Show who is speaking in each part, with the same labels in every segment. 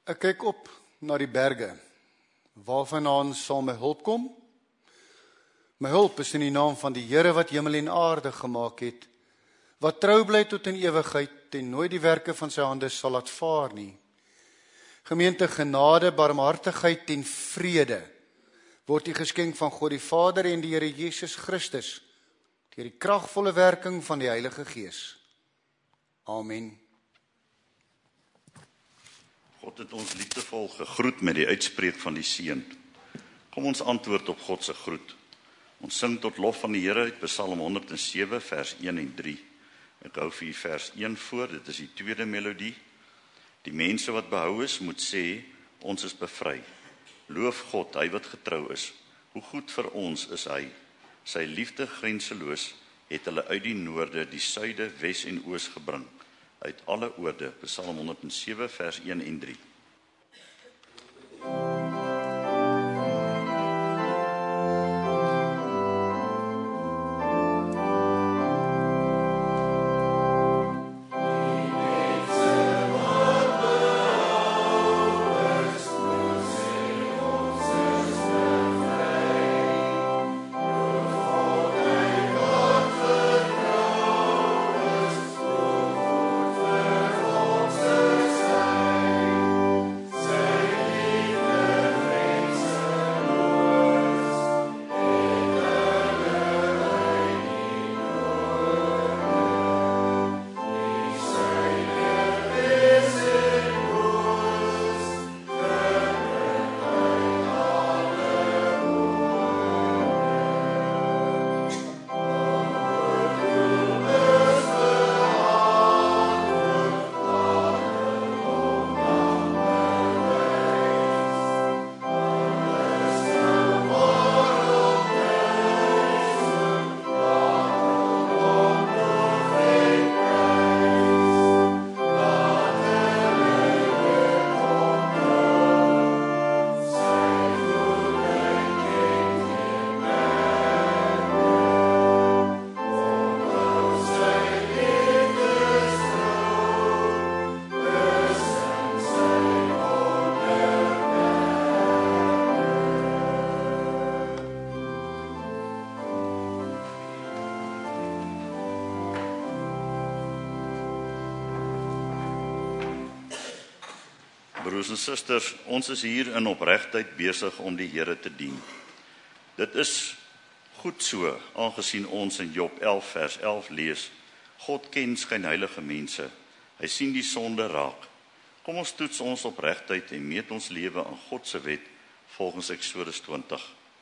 Speaker 1: Ek kyk op na die berge. Waarvandaan sal my hulp kom? My hulp is in die naam van die Here wat hemel en aarde gemaak het, wat trou bly tot in ewigheid en nooit die werke van sy hande sal laat vaar nie. Gemeente, genade, barmhartigheid en vrede word die geskenk van God die Vader en die Here Jesus Christus deur die kragvolle werking van die Heilige Gees. Amen.
Speaker 2: God het ons liefdevol gegroet met die uitspreek van die seën. Kom ons antwoord op God se groet. Ons sing tot lof van die Here uit Psalm 107 vers 1 en 3. Ek hou vir vers 1 voor, dit is die tweede melodie. Die mense wat behou is, moet sê, ons is bevry. Loof God, hy wat getrou is. Hoe goed vir ons is hy. Sy liefde grenseloos het hulle uit die noorde, die suide, wes en oos gebring. Uit alle oorde, Psalm 107 vers 1 en 3. Broers en susters, ons is hier in opregtheid besig om die Here te dien. Dit is goed so, aangesien ons in Job 11 vers 11 lees, God ken skynheilige mense, hy sien die sonde raak. Kom ons toets ons opregtheid en meet ons lewe aan God se wet volgens Eksodus 20.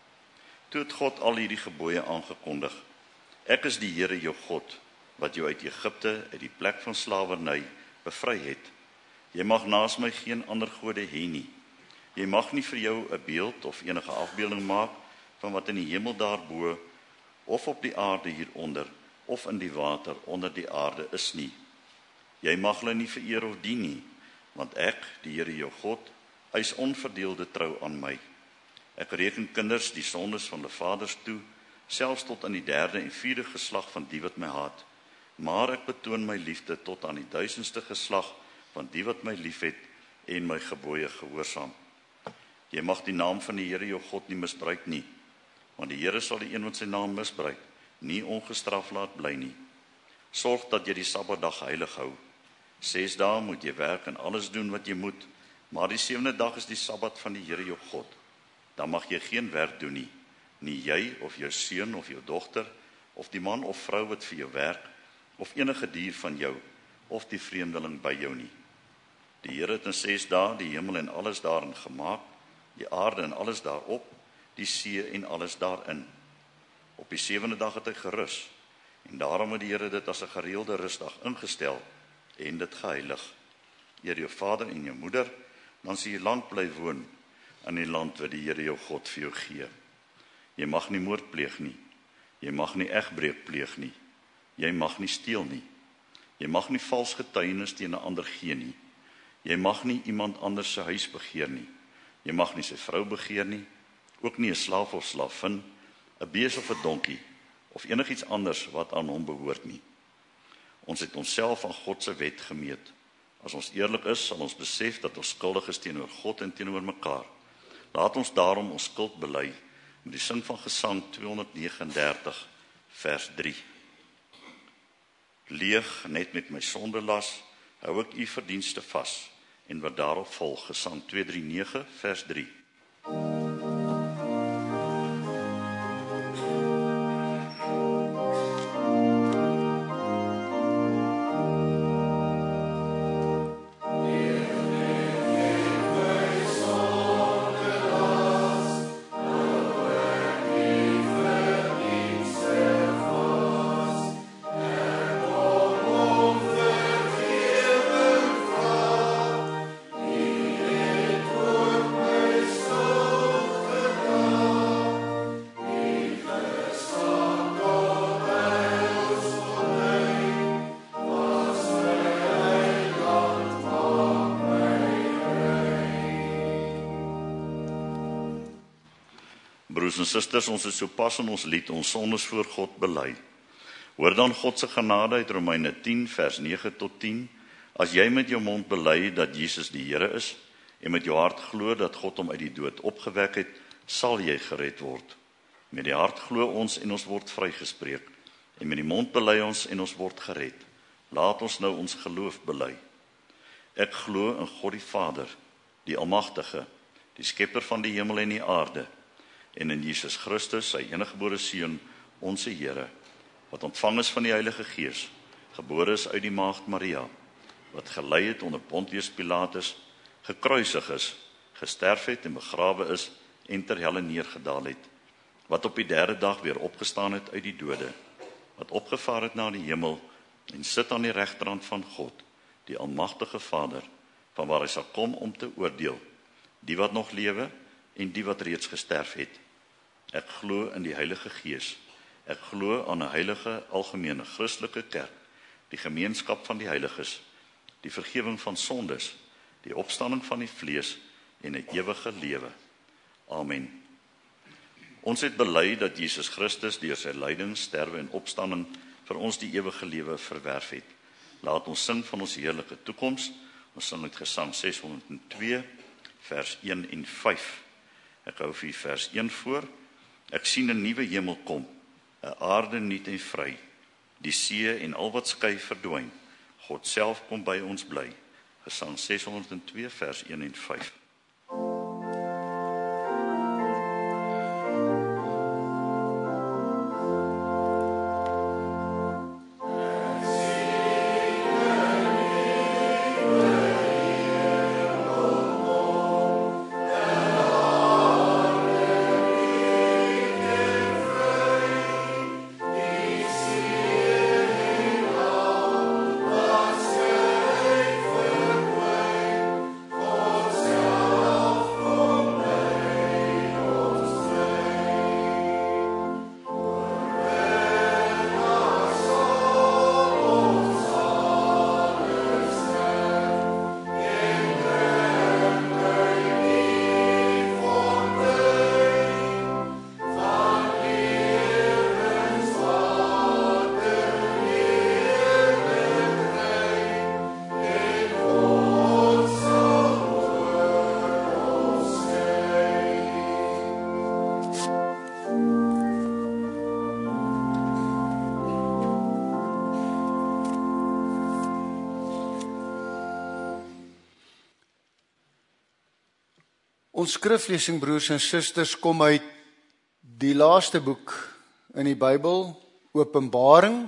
Speaker 2: Toe het God al hierdie gebooie aangekondig. Ek is die Here jou God, wat jou uit Egipte, uit die plek van slawerny, bevry het. Jy mag naas my geen ander gode hê nie. Jy mag nie vir jou 'n beeld of enige afbeelding maak van wat in die hemel daarbo, of op die aarde hieronder, of in die water onder die aarde is nie. Jy mag hulle nie vereer of dien nie, want ek, die Here jou God, eis onverdeelde trou aan my. Ek reken kinders die sondes van hulle vaders toe, selfs tot aan die 3de en 4de geslag van die wat my haat. Maar ek betoon my liefde tot aan die 1000ste geslag van die wat my liefhet en my gebooie gehoorsaam. Jy mag die naam van die Here jou God nie misbruik nie, want die Here sal die een wat sy naam misbruik, nie ongestraf laat bly nie. Sorg dat jy die Sabbatdag heilig hou. 6 dae moet jy werk en alles doen wat jy moet, maar die 7de dag is die Sabbat van die Here jou God. Dan mag jy geen werk doen nie, nie jy of jou seun of jou dogter, of die man of vrou wat vir jou werk, of enige dier van jou, of die vreemdeling by jou nie. Die Here het in 6 dae die hemel en alles daarin gemaak, die aarde en alles daarop, die see en alles daarin. Op die 7de dag het hy gerus, en daarom het die Here dit as 'n gereelde rusdag ingestel en dit geheilig. Eer jou vader en jou moeder, dan sal jy lank bly woon in die land wat die Here jou God vir jou gee. Jy mag nie moord pleeg nie, jy mag nie egbreek pleeg nie, jy mag nie steel nie, jy mag nie vals getuienis teen 'n ander gee nie, jy mag nie iemand anders se huis begeer nie, jy mag nie sy vrou begeer nie, ook nie 'n slaaf of slavin, 'n bees of 'n donkie, of enigiets anders wat aan hom behoort nie. Ons het onsself aan God se wet gemeet. As ons eerlik is, sal ons besef dat ons skuldig is teenoor God en teenoor mekaar. Laat ons daarom ons skuld bely met die sing van Gesang 239 vers 3. Leeg net met my sondelas, hou ek u verdienste vas, en wat daarop volg, Gesang 239 vers 3. Broers en susters, ons het sopas in ons lied ons sondes voor God bely. Hoor dan God se genade uit Romeine 10 vers 9 tot 10. As jy met jou mond bely dat Jesus die Here is en met jou hart glo dat God hom uit die dood opgewek het, sal jy gered word. Met die hart glo ons en ons word vrygespreek, en met die mond bely ons en ons word gered. Laat ons nou ons geloof bely. Ek glo in God die Vader, die Almagtige, die skepper van die hemel en die aarde, en in Jesus Christus, sy eniggebore Seun, ons Here, wat ontvang is van die Heilige Gees, gebore is uit die maagd Maria, wat gelei het onder Pontius Pilatus, gekruisig is, gesterf het en begrawe is en ter helle neergedaal het, wat op die derde dag weer opgestaan het uit die dode, wat opgevaar het na die hemel en sit aan die regterhand van God, die Almagtige Vader, vanwaar hy sal kom om te oordeel, die wat nog lewe en die wat reeds gesterf het. Ek glo in die Heilige Gees. Ek glo aan 'n heilige algemene Christelike kerk, die gemeenskap van die heiliges, die vergifnis van sondes, die opstanding van die vlees en 'n ewige lewe. Amen. Ons het bely dat Jesus Christus deur sy lyding, sterwe en opstanding vir ons die ewige lewe verwerf het. Laat ons sing van ons heerlike toekoms. Ons sing uit Gesang 602 vers 1 en 5. Ek hou vir vers 1 voor. Ek sien 'n nuwe hemel kom, 'n aarde nuut en vry. Die see en al wat skei verdwyn. God self kom by ons bly. Gesang 602 vers 1 en 5. Ons skriflesing, broers en susters, kom uit die laaste boek in die Bybel, Openbaring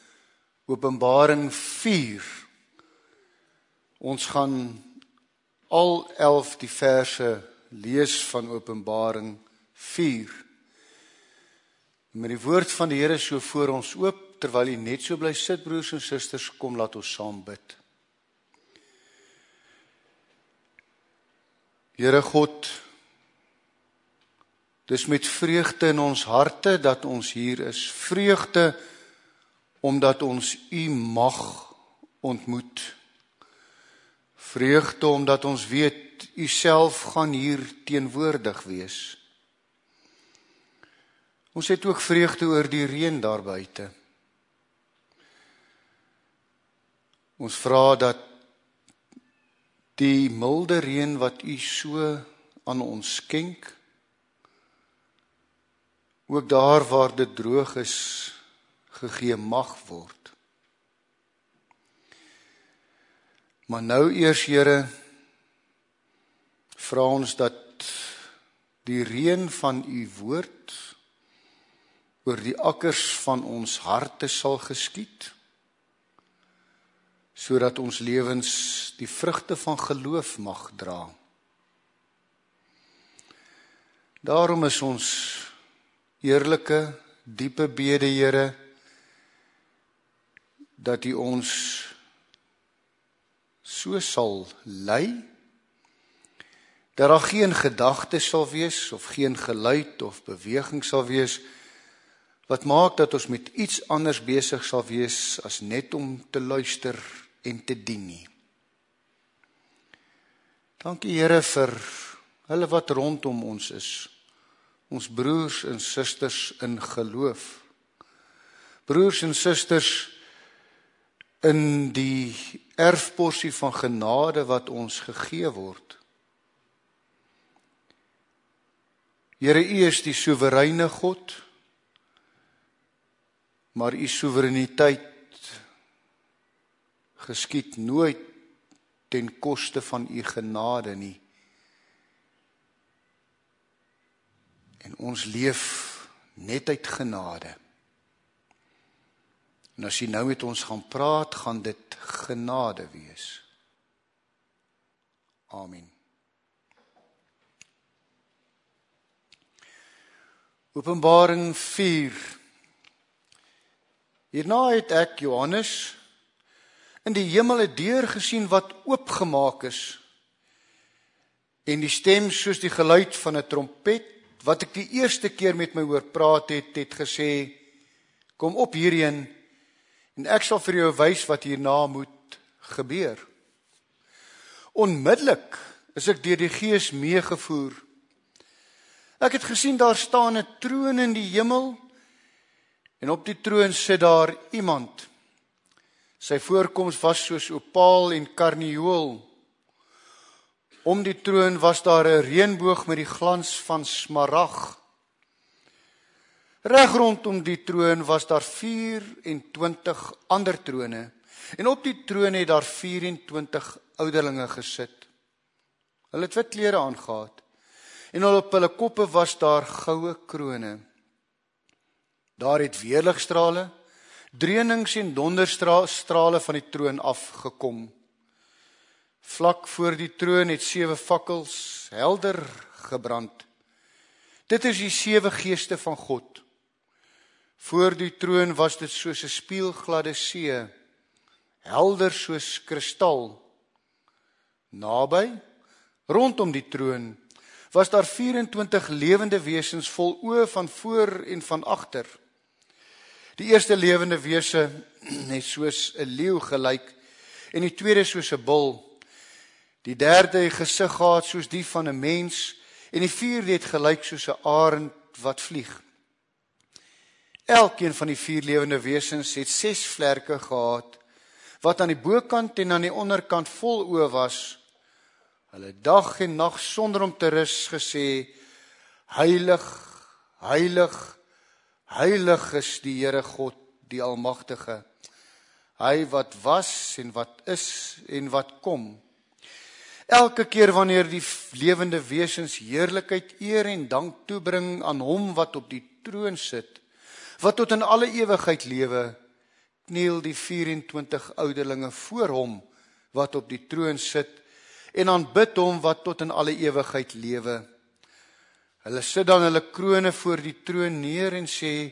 Speaker 2: 4. Ons gaan al 11 die verse lees van Openbaring 4. Met die woord van die Here so voor ons oop, terwyl jy net so bly sit, broers en susters, kom laat ons saam bid. Here God, dis met vreugde in ons harte dat ons hier is. Vreugde omdat ons U mag ontmoet. Vreugde omdat ons weet U self gaan hier teenwoordig wees. Ons het ook vreugde oor die reën daar buite. Ons vra dat
Speaker 1: die milde reën wat U so aan ons skenk, ook daar waar dit droog is, gegee mag word. Maar nou eers, Here, vra ons dat die reën van U woord oor die akkers van ons harte sal geskied, sodat ons lewens die vrugte van geloof mag dra. Daarom is ons eerlike, diepe bede, Here, dat U ons so sal lei, dat daar geen gedagte sal wees, of geen geluid of beweging sal wees, wat maak dat ons met iets anders besig sal wees, as net om te luister en te dien nie. Dankie, Here, vir hulle wat rondom ons is, ons broers en susters in geloof, broers en susters in die erfporsie van genade wat ons gegee word. Here, U is die soewereine God, maar U soewereiniteit geskied nooit ten koste van U genade nie. En ons leef net uit genade. En as U nou met ons gaan praat, gaan dit genade wees. Amen. Openbaring 4. Hierna het ek, Johannes, in die hemel 'n deur gesien wat oopgemaak is, en die stem soos die geluid van 'n trompet, wat ek die eerste keer met my hoor praat het gesê, kom op hierheen, en ek sal vir jou wys wat hierna moet gebeur. Onmiddellik is ek deur die Gees meegevoer. Ek het gesien daar staan 'n troon in die hemel, en op die troon sit daar iemand. Sy voorkoms was soos opaal en karnieul. Om die troon was daar 'n reënboog met die glans van smarag. Reg rondom die troon was daar 24 ander trone, en op die troon het daar 24 ouderlinge gesit. Hulle het wit klere aangehad, en op hulle koppe was daar goue krone. Daar het weerligstrale, dreunings en donderstrale van die troon afgekom. Vlak voor die troon het 7 fakkels helder gebrand. Dit is die 7 geeste van God. Voor die troon was dit soos 'n spieelgladde see, helder soos kristal. Naby, rondom die troon, was daar 24 lewende wesens vol oë van voor en van agter. Die eerste lewende wese het soos 'n leeu gelyk, en die tweede soos 'n bul. Die derde het gesig gehad soos die van 'n mens, en die vierde het gelyk soos 'n arend wat vlieg. Elkeen van die 4 lewende wesens het 6 vlerke gehad, wat aan die bokant en aan die onderkant vol oë was. Hulle dag en nag sonder om te rus gesê, Heilig, heilig, heilig is die Here God, die Almagtige, hy wat was en wat is en wat kom. Elke keer wanneer die lewende wesens heerlikheid, eer en dank toebring aan hom wat op die troon sit, wat tot in alle ewigheid lewe, kniel die 24 ouderlinge voor hom wat op die troon sit, en aanbid hom wat tot in alle ewigheid lewe. Hulle sit dan hulle krone voor die troon neer en sê,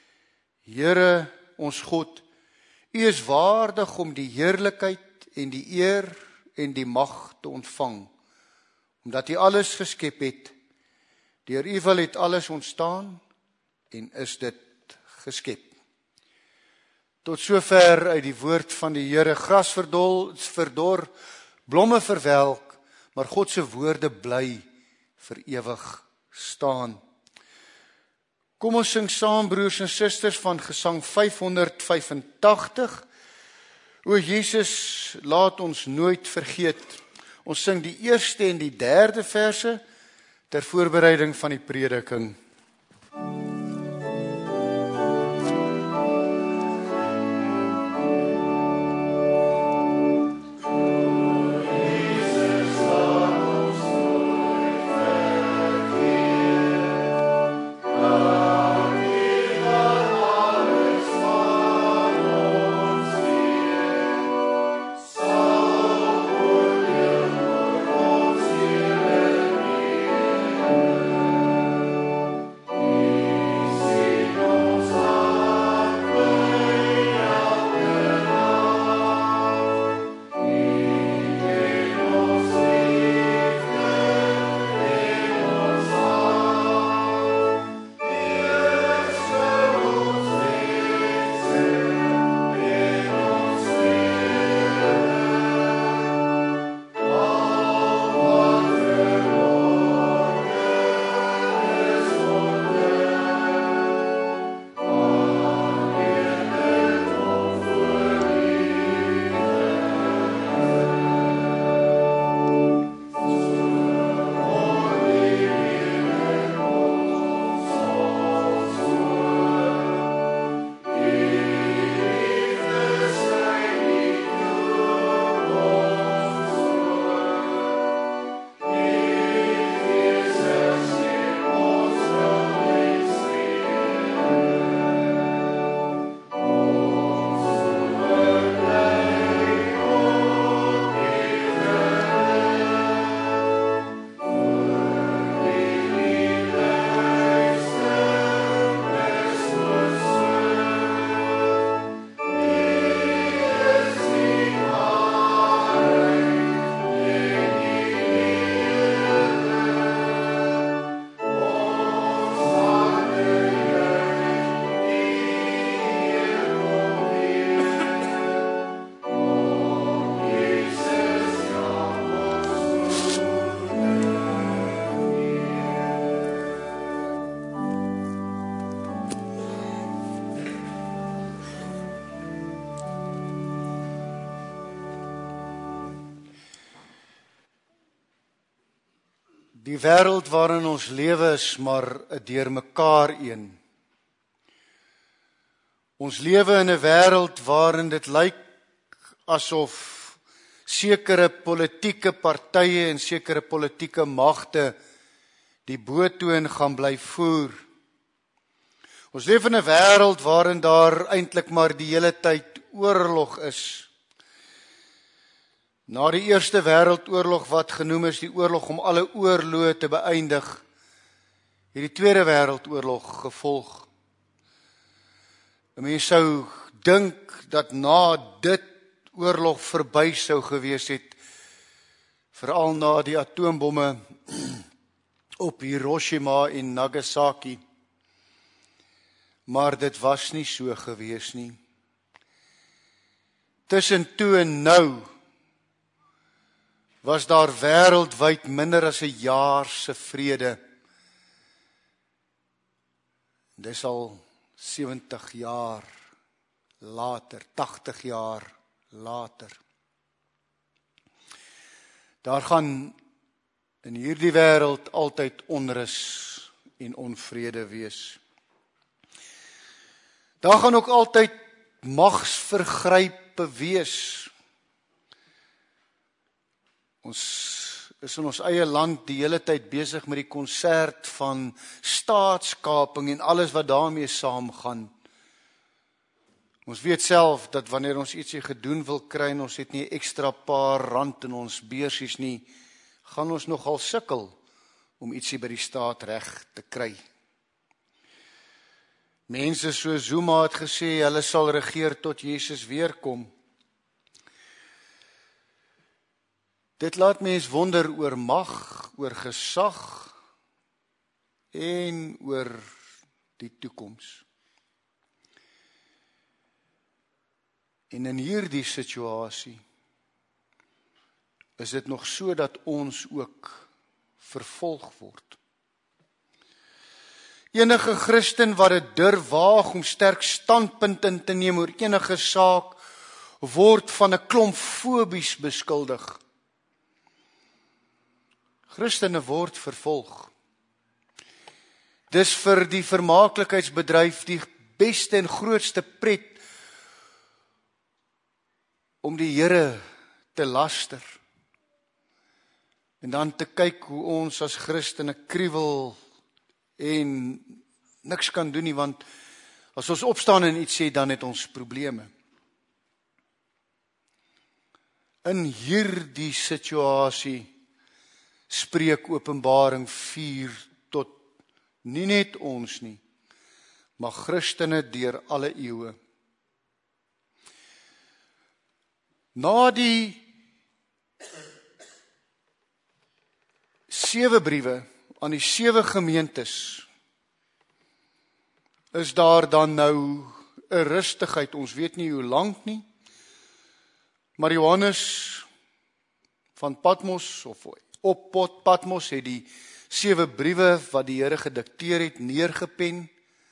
Speaker 1: Here, ons God, U is waardig om die heerlikheid en die eer en die mag te ontvang, omdat U alles geskep het. Deur U wil het alles ontstaan en is dit geskep. Tot sover uit die woord van die Here. Gras verdor, blomme verwelk, maar God se woorde bly vir ewig staan. Kom ons sing saam, broers en susters, van gesang 585. O Jesus, laat ons nooit vergeet Ons sing die eerste en die derde verse ter voorbereiding van die prediking. Die wêreld waarin ons lewe is maar 'n deurmekaar een. Ons lewe in 'n wêreld waarin dit lyk asof sekere politieke partye en sekere politieke magte die boottoon gaan bly voer. Ons leef in 'n wêreld waarin daar eintlik maar die hele tyd oorlog is. Na die Eerste Wêreldoorlog wat genoem is die oorlog om alle oorloë te beëindig, het die Tweede Wêreldoorlog gevolg. 'n Mens sou dink dat na dit oorlog verby sou gewees het, veral na die atoombomme op Hiroshima en Nagasaki. Maar dit was nie so gewees nie. Tussen toe en nou was daar wêreldwyd minder as 'n jaar se vrede. Dis al 70 jaar later, 80 jaar later. Daar gaan in hierdie wêreld altyd onrus en onvrede wees. Daar gaan ook altyd magsvergrype wees. Ons is in ons eie land die hele tyd besig met die konsert van staatskaping en alles wat daarmee saamgaan. Ons weet self dat wanneer ons ietsie gedoen wil kry en ons het nie 'n ekstra paar rand in ons beursies nie, gaan ons nogal sukkel om ietsie by die staat reg te kry. Mense so Zuma het gesê, hulle sal regeer tot Jesus weer kom. Dit laat mens wonder oor mag, oor gesag en oor die toekoms. En in hierdie situasie is dit nog so dat ons ook vervolg word. Enige Christen wat dit durf waag om sterk standpunt in te neem oor enige saak, word van 'n klomp fobies beskuldig. Christene word vervolg. Dis vir die vermaaklikheidsbedryf die beste en grootste pret om die Here te laster. En dan te kyk hoe ons as Christene kriewel en niks kan doen nie, want as ons opstaan en iets sê, dan het ons probleme. In hierdie situasie spreek Openbaring 4 tot nie net ons nie, maar Christene deur alle eeue. Na die 7 briewe aan die 7 gemeentes is daar dan nou 'n rustigheid. Ons weet nie hoe lank nie, maar Johannes van Patmos of op Patmos het die 7 briewe wat die Here gedikteer het neergepen.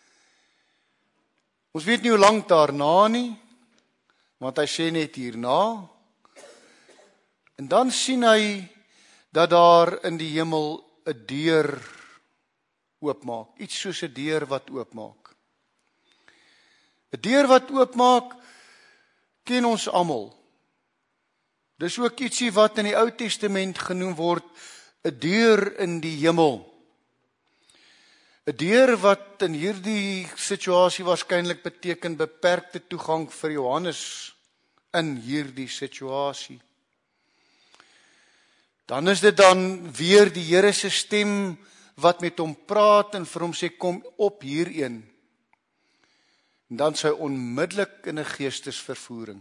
Speaker 1: Ons weet nie hoe lank daarna nie, want hy sê net hierna. En dan sien hy dat daar in die hemel 'n deur oopmaak, iets soos 'n deur wat oopmaak. 'n Deur wat oopmaak ken ons almal. Dis ook ietsie wat in die Ou Testament genoem word 'n deur in die hemel. 'n Deur wat in hierdie situasie waarskynlik beteken beperkte toegang vir Johannes in hierdie situasie. Dan is dit dan weer die Here se stem wat met hom praat en vir hom sê kom op hierheen. En dan sy onmiddellik in 'n geestesvervoering.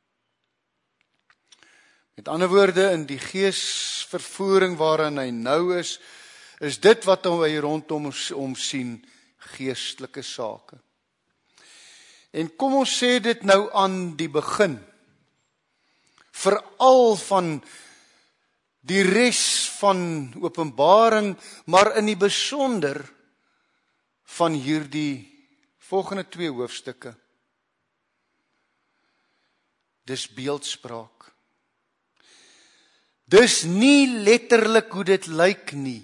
Speaker 1: Met ander woorde, in die geesvervoering waarin hy nou is dit wat hy rondom hom sien, geestelike sake. En kom ons sê dit nou aan die begin, veral van die res van Openbaring, maar in die besonder van hierdie volgende 2 hoofstukke. Dis beeldspraak. Dis nie letterlik hoe dit lyk nie.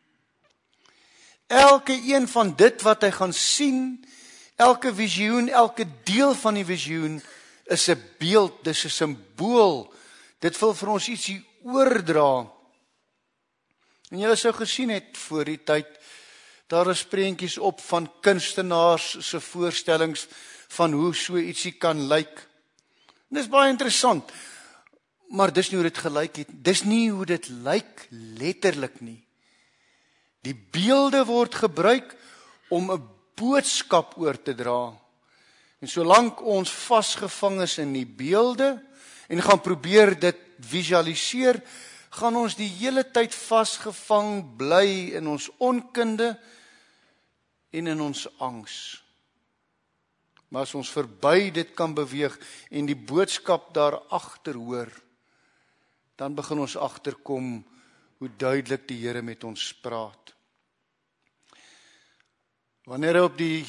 Speaker 1: Elke een van dit wat hy gaan sien, elke visioen, elke deel van die visioen is 'n beeld, dis 'n simbool. Dit wil vir ons ietsie oordra. En julle sou gesien het voor die tyd, daar is prentjies op van kunstenaars se voorstellings van hoe so ietsie kan lyk. En dis baie interessant. Maar dis nie hoe dit gelyk het. Dis nie hoe dit lyk letterlik nie. Die beelde word gebruik om 'n boodskap oor te dra. En solank ons vasgevang is in die beelde en gaan probeer dit visualiseer, gaan ons die hele tyd vasgevang bly in ons onkunde en in ons angs. Maar as ons verby dit kan beweeg en die boodskap daar agter hoor, dan begin ons agterkom hoe duidelik die Here met ons praat. Wanneer hy op die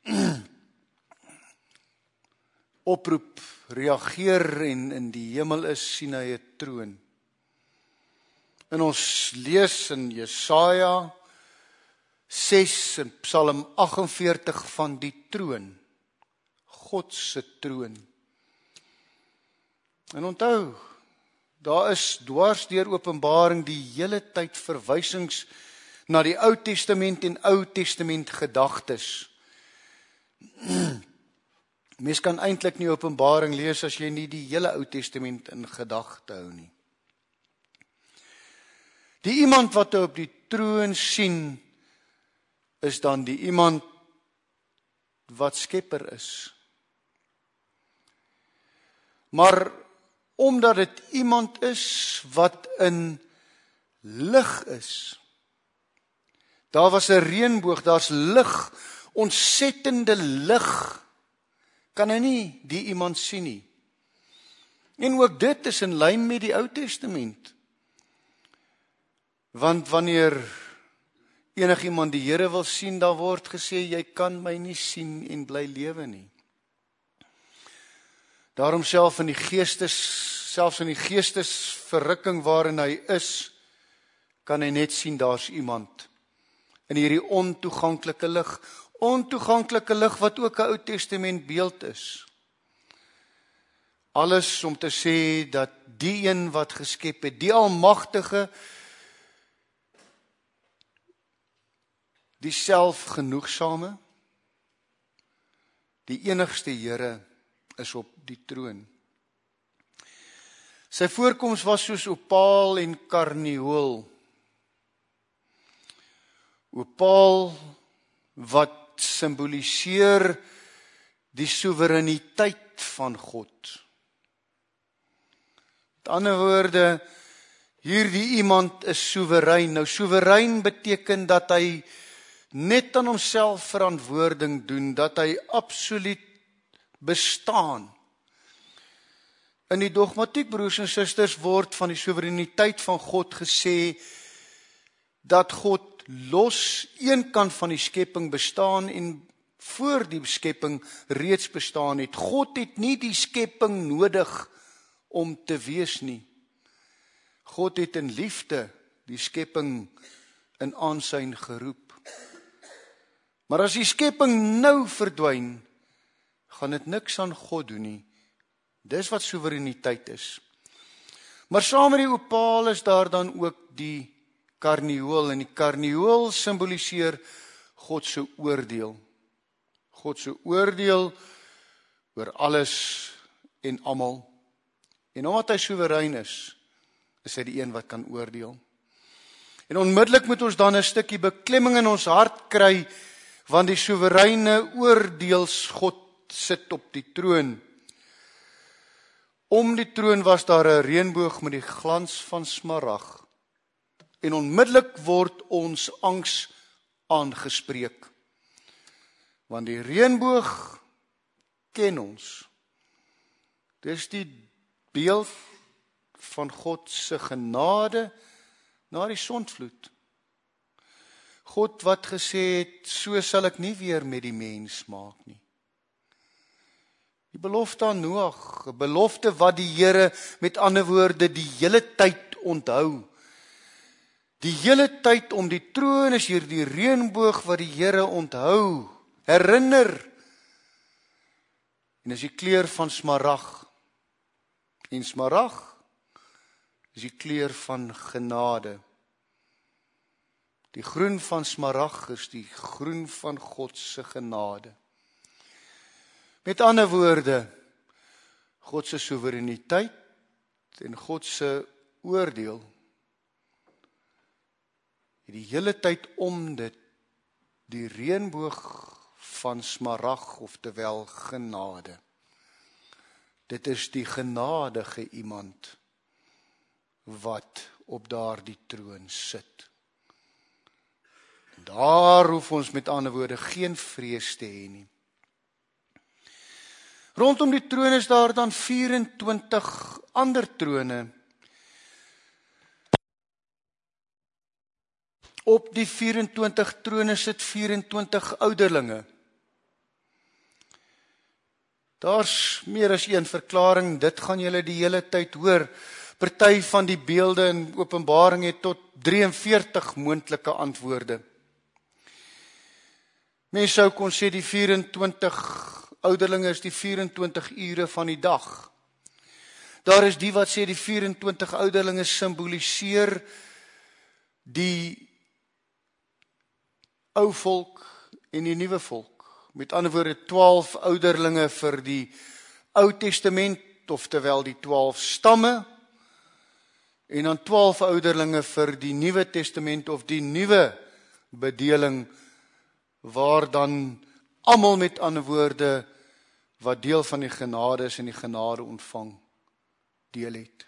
Speaker 1: oproep reageer en in die hemel is, sien hy 'n troon. En ons lees in Jesaja 6 en Psalm 48 van die troon, God se troon. En onthou, daar is dwars deur Openbaring die hele tyd verwysings na die Ou Testament en Ou Testament gedagtes. Mens kan eintlik nie Openbaring lees as jy nie die hele Ou Testament in gedagte hou nie. Die iemand wat op die troon sien, is dan die iemand wat skepper is. Maar omdat dit iemand is wat in lig is. Daar was 'n reënboog, daar's lig, ontsettende lig. Kan hy nie die iemand sien nie. En ook dit is in lyn met die Ou Testament. Want wanneer enigiemand die Here wil sien, dan word gesê, jy kan my nie sien en bly lewe nie. Daarom selfs in die geestesverrukking waarin hy is, kan hy net sien daar's iemand in hierdie ontoeganklike lig. Ontoeganklike lig wat ook 'n Ou Testament beeld is. Alles om te sê dat die een wat geskep het, die Almagtige, die selfgenoegsame, die enigste Here is op die troon. Sy voorkoms was soos opaal en karnieul. Opaal wat simboliseer die soewereiniteit van God. Met ander woorde, hierdie iemand is soewerein. Nou soewerein beteken dat hy net aan homself verantwoording doen, dat hy absoluut bestaan. In die dogmatiek, broers en susters, word van die soewereiniteit van God gesê dat God los een kant van die skepping bestaan en voor die skepping reeds bestaan het. God het nie die skepping nodig om te wees nie. God het in liefde die skepping in aansyn geroep. Maar as die skepping nou verdwyn, gaan dit niks aan God doen nie. Dis wat soewereiniteit is. Maar saam met die opaal is daar dan ook die karnieul, en die karnieul simboliseer God se oordeel. God se oordeel oor alles en almal. En omdat hy soewerein is hy die een wat kan oordeel. En onmiddellik moet ons dan 'n stukkie beklemming in ons hart kry, want die soewereine oordeelsgod sit op die troon. Om die troon was daar 'n reënboog met die glans van smarag. En onmiddellik word ons angs aangespreek. Want die reënboog ken ons. Dis die beeld van God se genade na die sondvloed. God wat gesê het, so sal ek nie weer met die mens maak nie. Die belofte aan Noag, 'n belofte wat die Here met ander woorde die hele tyd onthou. Die hele tyd om die troon is hier die reënboog wat die Here onthou, herinner. En is die kleur van smarag. En smarag is die kleur van genade. Die groen van smarag is die groen van God se genade. Met ander woorde, God se soewereiniteit en God se oordeel het die hele tyd om dit die reënboog van smarag, oftewel genade. Dit is die genadige iemand wat op daardie troon sit. Daar hoef ons met ander woorde geen vrees te hê nie. Rondom die troon is daar dan 24 ander trone. Op die 24 trone sit 24 ouderlinge. Daar's meer as een verklaring, dit gaan julle die hele tyd hoor. Party van die beelde in Openbaring het tot 43 moontlike antwoorde. Mens sou kon sê die 24 ouderlinge is die 24 ure van die dag. Daar is die wat sê die 24 ouderlinge symboliseer die ou volk en die nuwe volk. Met ander woorde 12 ouderlinge vir die Ou Testament, oftewel die 12 stamme, en dan 12 ouderlinge vir die Nuwe Testament of die nuwe bedeling, waar dan almal met ander woorde wat deel van die genade is en die genade ontvang, deel het.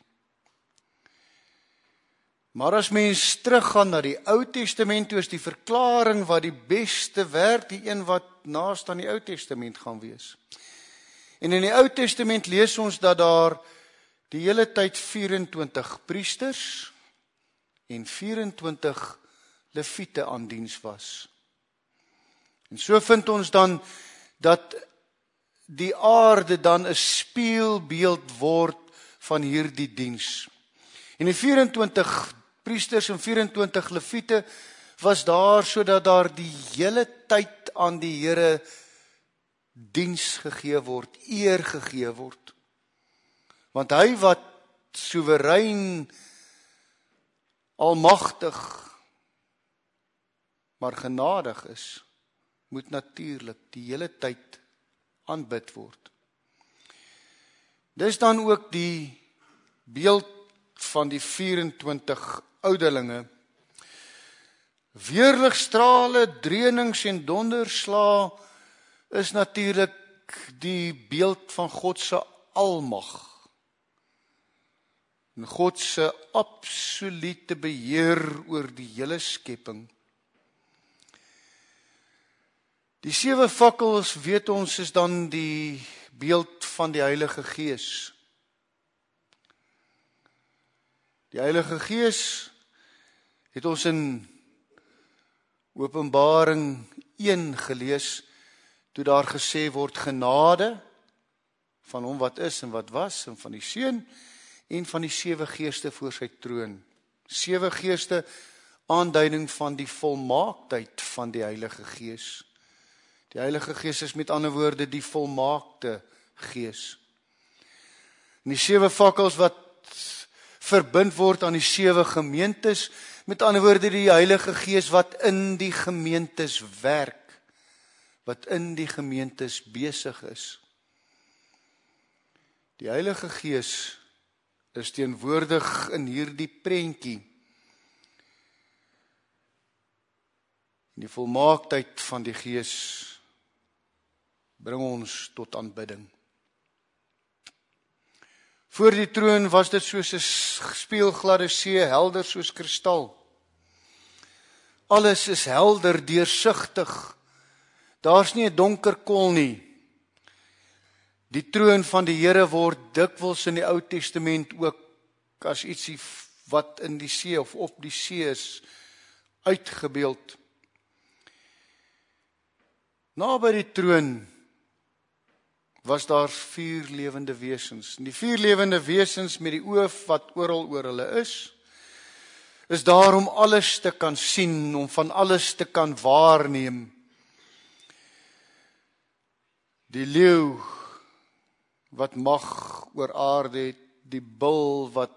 Speaker 1: Maar as mens teruggaan na die Ou Testament, toe is die verklaring wat die beste werk, die een wat naast aan die Ou Testament gaan wees. En in die Ou Testament lees ons dat daar die hele tyd 24 priesters en 24 leviete aan diens was. En so vind ons dan dat die aarde dan 'n spieelbeeld word van hierdie diens. En die 24 priesters en 24 leviete was daar sodat daar die hele tyd aan die Here diens gegee word, eer gegee word. Want hy wat soewerein, almagtig, maar genadig is, moet natuurlik die hele tyd aanbid word. Dis dan ook die beeld van die 24 ouderlinge. Weerligstrale, dreunings en donderslae is natuurlik die beeld van God se almag. En God se absolute beheer oor die hele skepping. Die 7 fakkels, weet ons, is dan die beeld van die Heilige Gees. Die Heilige Gees het ons in Openbaring 1 gelees, toe daar gesê word genade van hom wat is en wat was, en van die Seun, en van die 7 geeste voor sy troon. 7 geeste, aanduiding van die volmaaktheid van die Heilige Gees. Die Heilige Gees is met ander woorde die volmaakte Gees. En die 7 fakkels wat verbind word aan die 7 gemeentes, met ander woorde die Heilige Gees wat in die gemeentes werk, wat in die gemeentes besig is. Die Heilige Gees is teenwoordig in hierdie prentjie. En die volmaaktheid van die Gees bring ons tot aanbidding. Voor die troon was dit soos 'n spieelgladde see, helder soos kristal. Alles is helder, deursigtig. Daar's nie 'n donker kol nie. Die troon van die Here word dikwels in die Ou Testament ook as ietsie wat in die see of op die see is uitgebeeld. Naby die troon was daar 4 lewende wesens. En die 4 lewende wesens met die oë wat oral oor hulle is daar om alles te kan sien, om van alles te kan waarneem. Die leeu wat mag oor aarde het, die bul wat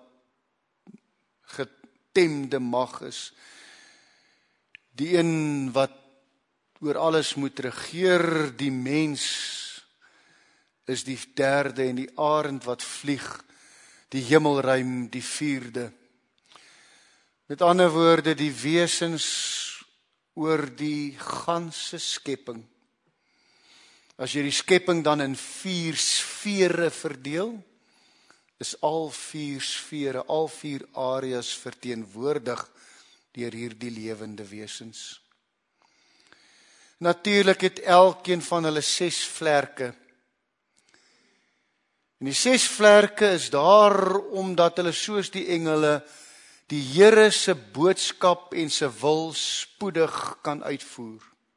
Speaker 1: getemde mag is, die een wat oor alles moet regeer, die mens is die 3de en die arend wat vlieg, die hemelruim die 4de. Met ander woorde, die wesens oor die ganse skepping. As jy die skepping dan in 4 sfere verdeel, is al 4 sfere, al 4 areas verteenwoordig deur hierdie lewende wesens. Natuurlik het elkeen van hulle 6 vlerke. En die 6 vlerke is daar omdat hulle soos die engele die Here se boodskap en se wil spoedig kan uitvoer.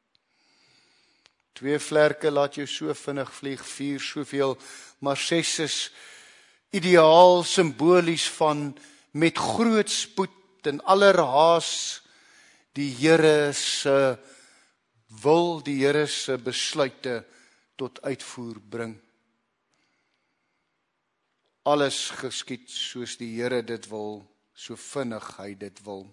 Speaker 1: 2 vlerke laat jou so vinnig vlieg, 4 soveel, maar 6 is ideaal simbolies van met groot spoed en allerhaas die Here se wil, die Here se besluite tot uitvoer bring. Alles geskied soos die Here dit wil, so vinnig hy dit wil.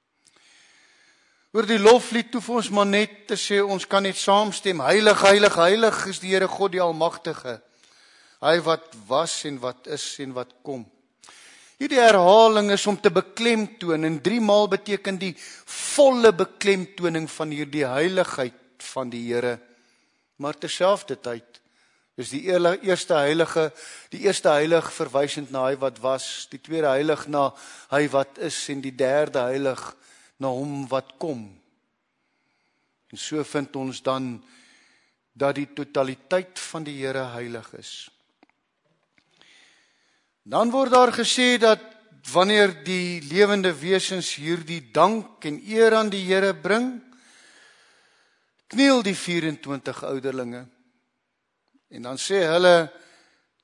Speaker 1: Oor die loflied hoef ons maar net te sê, ons kan net saamstem, heilig, heilig, heilig is die Here God die Almagtige, hy wat was en wat is en wat kom. Hierdie herhaling is om te beklemtoon, en 3 maal beteken die volle beklemtoning van hierdie heiligheid van die Here, maar terselfdertyd is die eerste heilig verwysend na hy wat was, die tweede heilig na hy wat is, en die derde heilig na hom wat kom. En so vind ons dan dat die totaliteit van die Here heilig is. Dan word daar gesê dat wanneer die lewende wesens hierdie dank en eer aan die Here bring, kniel die 24 ouderlinge. En dan sê hulle,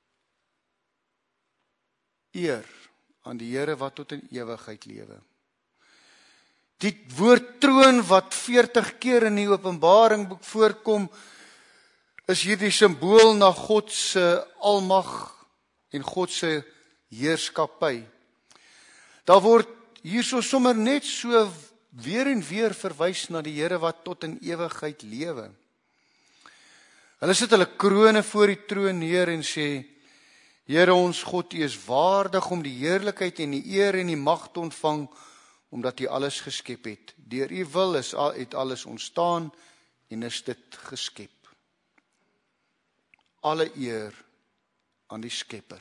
Speaker 1: eer aan die Here wat tot in ewigheid lewe. Die woord troon wat 40 keer in die Openbaringboek voorkom, is hierdie simbool na God se almag en God se heerskappy. Daar word hierso sommer net so weer en weer verwys na die Here wat tot in ewigheid lewe. Hulle sit hulle krone voor die troon neer en sê, Here ons God, U is waardig om die heerlikheid en die eer en die mag te ontvang, omdat U alles geskep het. Deur U wil het alles ontstaan en is dit geskep. Alle eer aan die Skepper.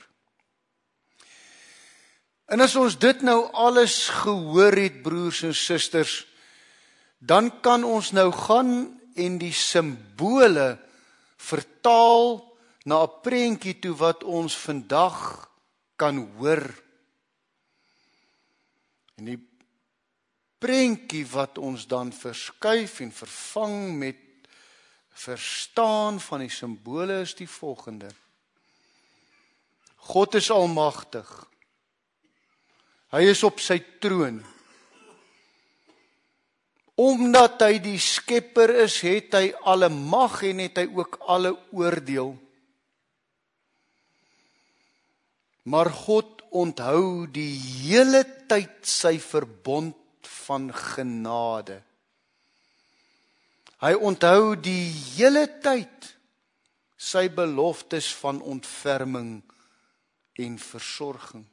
Speaker 1: En as ons dit nou alles gehoor het, broers en susters, dan kan ons nou gaan en die simbole vertaal na 'n prentjie toe wat ons vandag kan hoor. En die prentjie wat ons dan verskuif en vervang met verstaan van die simbole is die volgende. God is almagtig. Hy is op sy troon. Omdat hy die skepper is, het hy alle mag en het hy ook alle oordeel. Maar God onthou die hele tyd sy verbond van genade. Hy onthou die hele tyd sy beloftes van ontferming en versorging.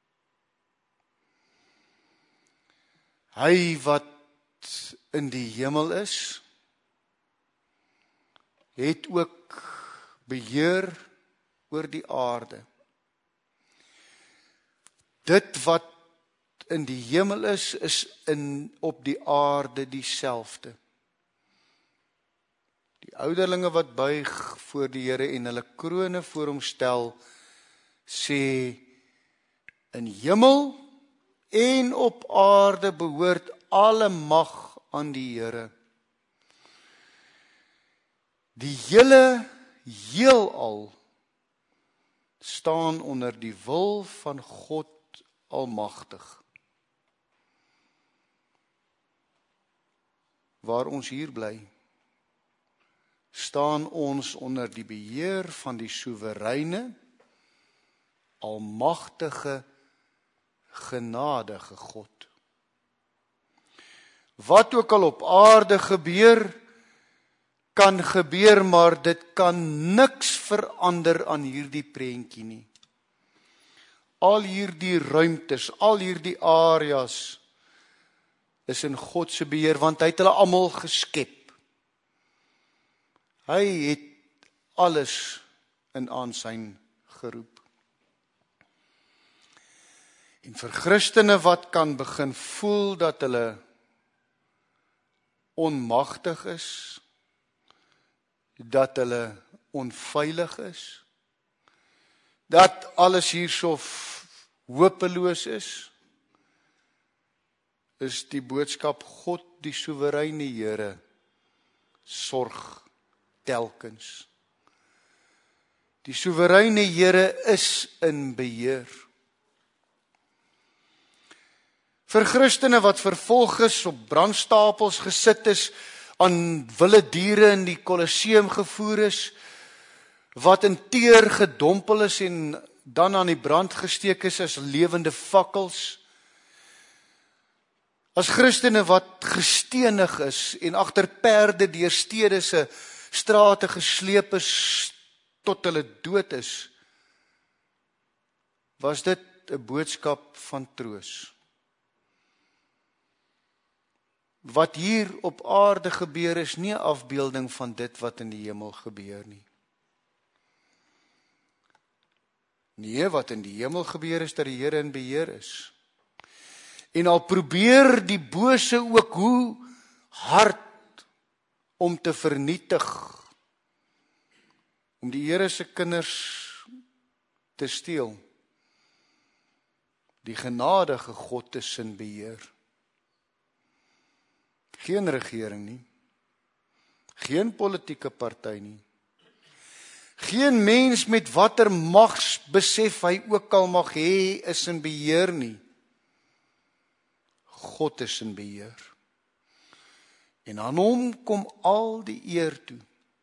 Speaker 1: Hy wat in die hemel is, het ook beheer oor die aarde. Dit wat in die hemel is op die aarde dieselfde. Die ouderlinge wat buig voor die Here en hulle krone voor hom stel, sê, in hemel en op aarde behoort alle mag aan die Here. Die hele heelal staan onder die wil van God almagtig. Waar ons hier bly, staan ons onder die beheer van die soewereine, almagtige, genadige God. Wat ook al op aarde gebeur, kan gebeur, maar dit kan niks verander aan hierdie prentjie nie. Al hierdie ruimtes, al hierdie areas is in God se beheer, want hy het hulle almal geskep. Hy het alles in aansien geroep. En vir Christene wat kan begin voel dat hulle onmagtig is, dat hulle onveilig is, dat alles hierso hopeloos is die boodskap God, die soewereine Here, sorg telkens. Die soewereine Here is in beheer. Vir Christene wat vervolg is, op brandstapels gesit is, aan wilde diere in die Kolosseum gevoer is, wat in teer gedompel is en dan aan die brand gesteek is as lewende fakkels. As Christene wat gestenig is en agter perde deur stede se strate gesleep is tot hulle dood is, was dit 'n boodskap van troos. Wat hier op aarde gebeur is nie 'n afbeelding van dit wat in die hemel gebeur nie. Nee, wat in die hemel gebeur is dat die Here in beheer is. En al probeer die bose ook hoe hard om te vernietig, om die Here se kinders te steel. Die genadige God is in beheer. Geen regering nie, geen politieke party nie, geen mens met watter magsbesef hy ook al mag hê is in beheer nie. God is in beheer. En aan hom kom al die eer toe.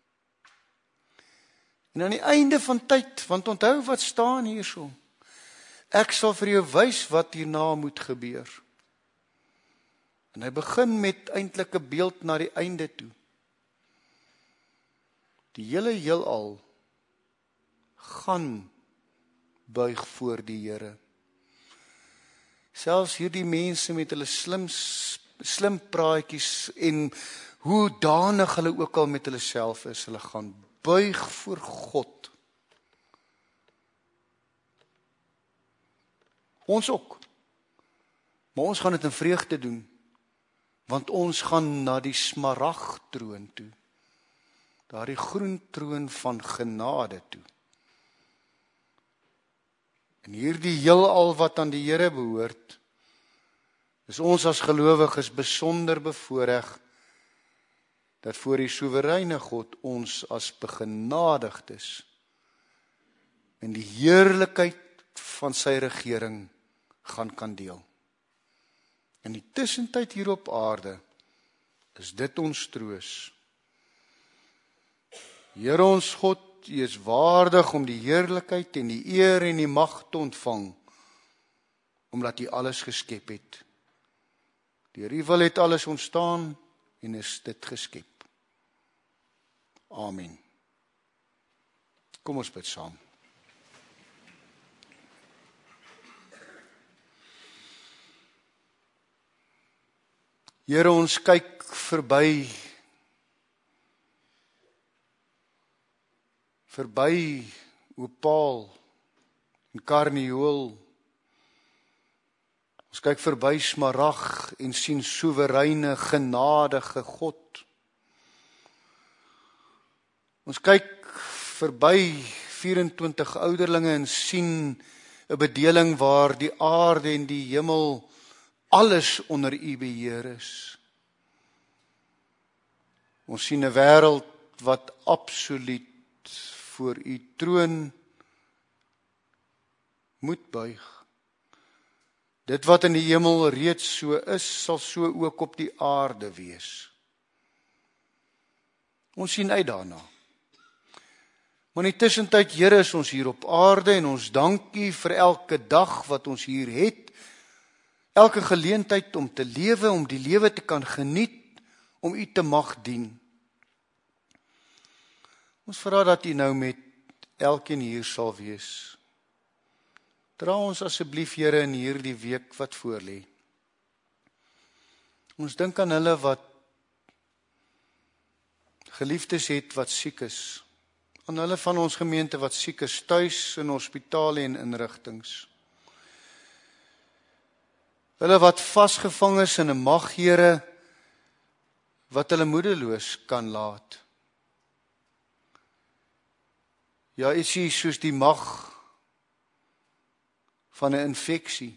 Speaker 1: En aan die einde van tyd, want onthou wat staan hierso, ek sal vir jou wys wat hierna moet gebeur. En hy begin met eintlik 'n beeld na die einde toe. Die hele heelal gaan buig voor die Here. Selfs hierdie mense met hulle slim praatjies en hoe danig hulle ook al met hulle self is, hulle gaan buig voor God. Ons ook. Maar ons gaan dit in vreugde doen, want ons gaan na die smaragdtroon toe. Daardie groen troon van genade toe. En hierdie heelal wat aan die Here behoort, is ons as gelowiges besonder bevoorreg dat voor die soewereine God ons as begenadigdes in die heerlikheid van sy regering kan deel. In die tussentyd hier op aarde is dit ons troos. Here ons God, U is waardig om die heerlikheid en die eer en die mag te ontvang, omdat U alles geskep het. Deur U wil het alles ontstaan en is dit geskep. Amen. Kom ons bid saam. Here, ons kyk verby Opaal en karnieul. Ons kyk verby smarag en sien soewereine, genadige God. Ons kyk verby 24 ouderlinge en sien 'n bedeling waar die aarde en die hemel alles onder U beheer is. Ons sien 'n wêreld wat absoluut voor U troon moet buig. Dit wat in die hemel reeds so is, sal so ook op die aarde wees. Ons sien uit daarna. Maar in die tussentyd, Here, is ons hier op aarde en ons dank U vir elke dag wat ons hier het. Elke geleentheid om te lewe, om die lewe te kan geniet, om U te mag dien. Ons vra dat U nou met elkeen hier sal wees. Dra ons asseblief, Here, in hierdie week wat voorlê. Ons dink aan hulle wat geliefdes het wat siek is. Aan hulle van ons gemeente wat siek is, tuis, in hospitale en inrigtings. Hulle wat vasgevang is in 'n mag, Here, wat hulle moedeloos kan laat. Ja, is U soos die mag van 'n infeksie,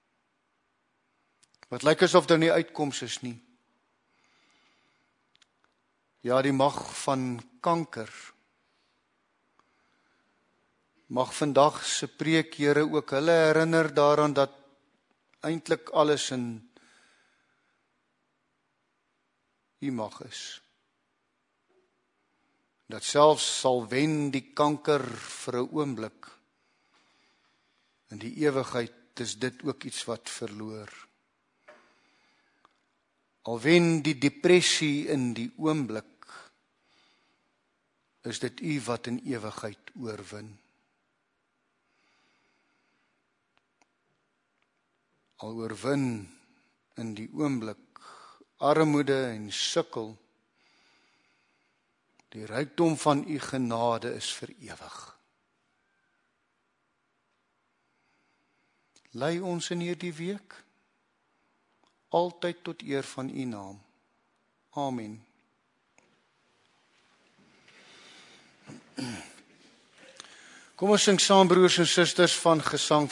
Speaker 1: wat lyk asof daar nie uitkoms is nie. Ja, die mag van kanker. Mag vandag se preek, Here, ook hulle herinner daaraan dat eintlik alles in U mag is. Dat selfs sal wen die kanker vir 'n oomblik. In die ewigheid is dit ook iets wat verloor. Al wen die depressie in die oomblik, is dit U wat in ewigheid oorwin. Al oorwin in die oomblik armoede en sukkel, die rykdom van U genade is vir ewig. Lei ons in hierdie week, altyd tot eer van U naam. Amen. Kom ons sing saam, broers en susters, van gesang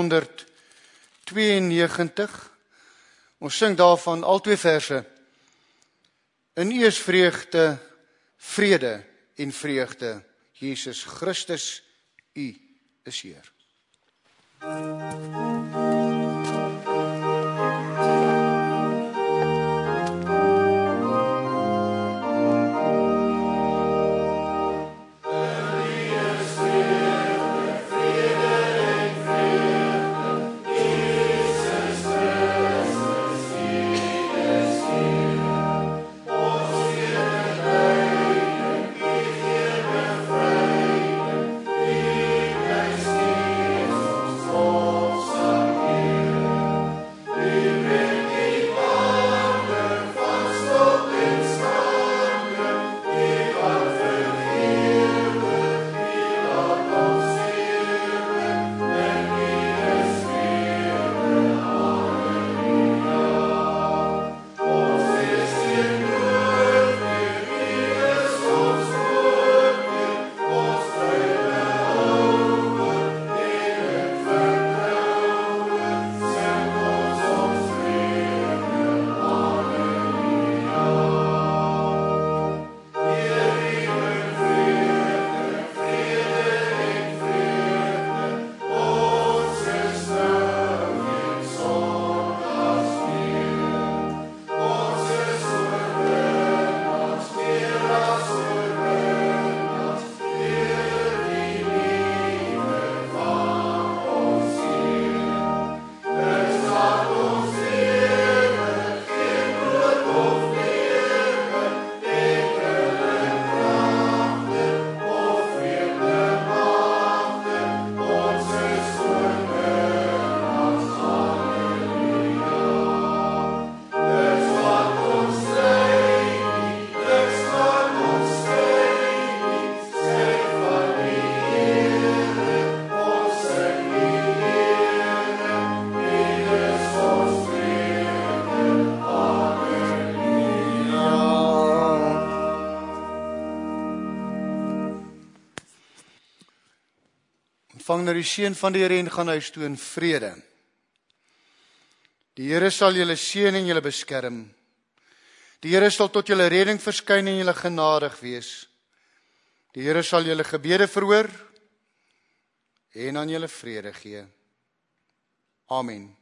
Speaker 1: 492. Ons sing daarvan al 2 verse. In U is vreugde, vrede en vreugde. Jesus Christus, U is Heer. Ontvang nou die seën van die Here en gaan huis toe in vrede. Die Here sal julle seën en julle beskerm. Die Here sal tot julle redding verskyn en julle genadig wees. Die Here sal julle gebede verhoor en aan julle vrede gee. Amen.